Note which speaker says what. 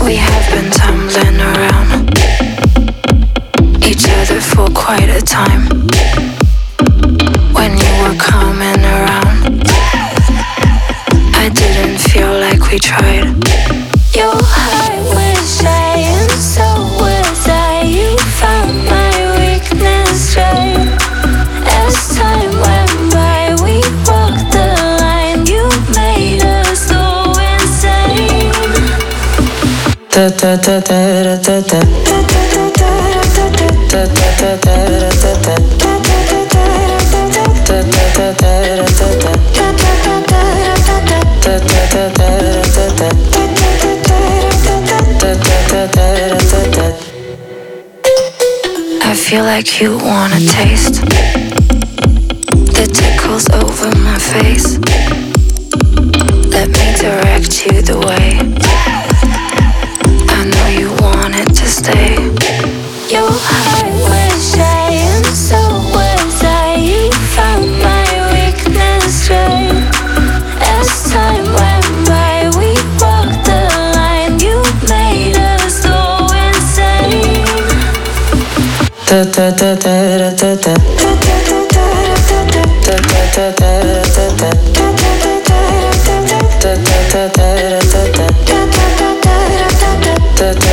Speaker 1: We have been tumbling around each other for quite a time. When you were coming around, I didn't feel like we tried. Your heart was shy and so was I. You found my weakness right. As time went by, we walked the line. You made us go insane. Da da da da da da da da da da I feel like you wanna taste the tickles over my face. Let me direct you the way. I know you want it to stay. Your heart was shy and so was I. You found my weakness right. As time went by, we walked the line. You made us go insane. Da da da da da da da da da da da da